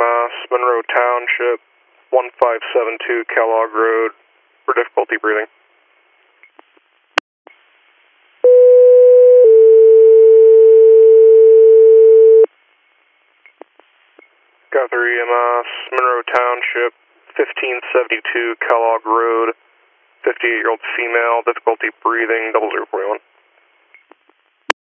EMS, Monroe Township, 1572 Kellogg Road, for difficulty breathing. Guthrie EMS, Monroe Township, 1572 Kellogg Road, 58-year-old female, difficulty breathing, 0041.